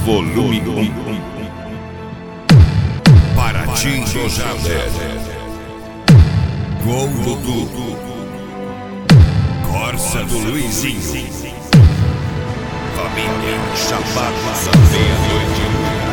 volume 1. Paraty do Jader, Gol Dudu, Corsa do Luizinho, família Chapados à meia-noite.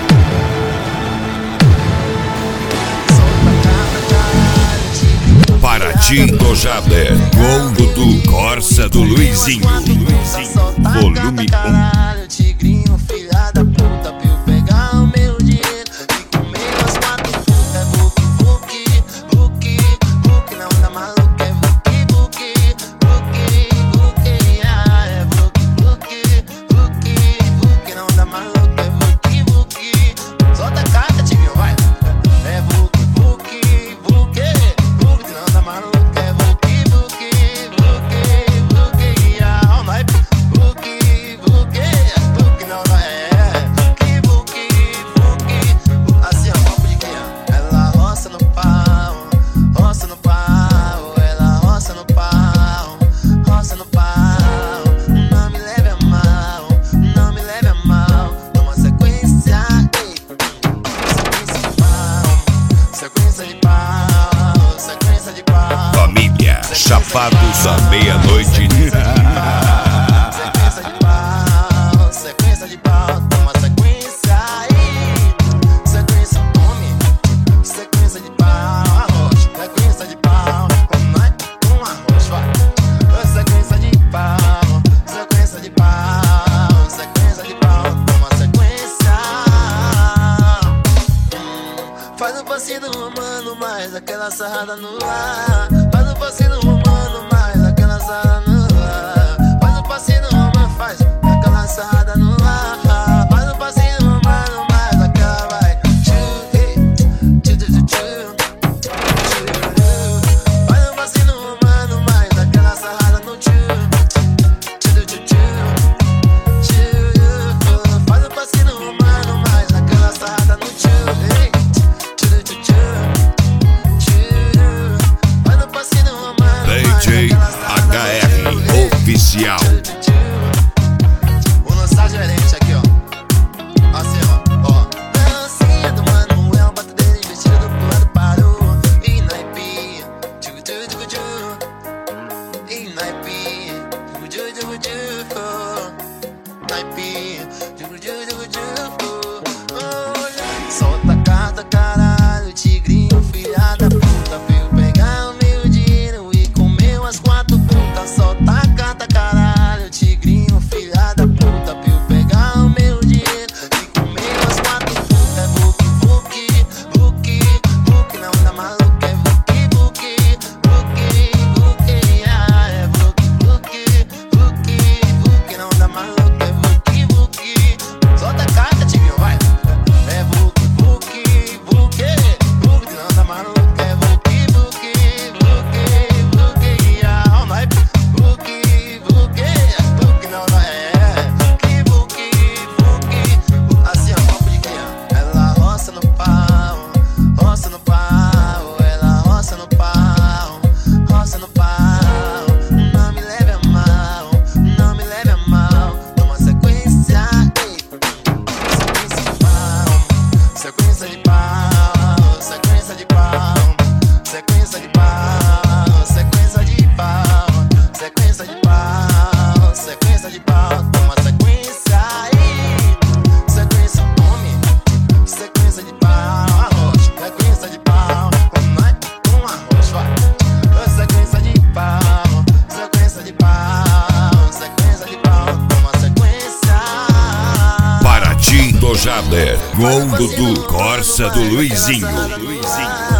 Paraty do Jader, Gol Dudu, Corsa do Luizinho, volume 1. Tigrinho, filha da puta, pra eu pegar o meu dinheiro e comer as 4 frutas. É vuki, vuki, vuki, não dá maluco, é vuki, vuki, vuki, vuki, é vuki, vuki, vuki, não dá maluco, é vuki, vuki. Solta a carta, Tigrinho, vai. É vuki, vuki, vuki, vuki, não dá maluco, é vuki, vuki, vuki, vuki, all night, vuki, vuki. Assim ó, papo de criança. Ela roça no pau, roça no pau. Ela roça no pau, roça no pau. Não me leve a mal, não me leve a mal. Toma sequência, ei. Sequência de pau, sequência de pau, sequência de pau. Família Chapados à meia-noite. Sequência de pau, toma sequência aí. Sequência, come. Sequência de pau, arroz. Sequência de pau, com arroz, vai. Sequência de pau, sequência de pau, sequência de pau, toma sequência. Faz um passinho do romano, mais aquela sarrada no ar. Faz um passinho do romano, mais aquela sarrada no ar. Faz um passinho do romano, faz aquela sarrada no ar. Faz um passinho do romano, mais aquela vai. Faz um passinho do romano, mais aquela sarrada no faz um passinho do romano, mais aquela sarrada no DJ HR Oficial. Vou lançar gerente aqui, ó. Assim, ó. Dancinha do Manuel, batedeira investida do lado parou. E naipe, e naipe, solta a carta, caralho, tigrinho, filha da puta, pra eu pegar o meu dinheiro e comer umas 4 frutas. Solta a carta, caralho, tigrinho, filha da puta, pra eu pegar o meu dinheiro e comer umas 4 frutas. É vuki, vuki, vuki, vuki, não dá maluco, é vuki, vuki, vuki, vuki, é vuki, vuki, vuki, vuki, não dá maluco, é vuki, vuki. Solta a carta, tigrinho, vai. É vuki, vuki, vuki, vuki, não dá maluco, é vuki, vuki, vuki, vuki, all night. Vuki, vuki, vuki, não dá, vuki, vuki, vuki. Assim ó, papo de criança. Ela roça no pau, roça no pau. Ela roça no pau, roça no pau. Não me leve a mal, não me leve a mal. Toma sequência, ei. Sequência de pau, sequência de pau, sequência de pau, sequência de pau, sequência de pau, sequência de pau, toma sequência aí. Sequência, come. Sequência de pau, arroz. Sequência de pau, com arroz, vai. Sequência de pau, sequência de pau, sequência de pau, toma sequência. Paraty do Jader, Gol Dudu, Corsa do Luizinho.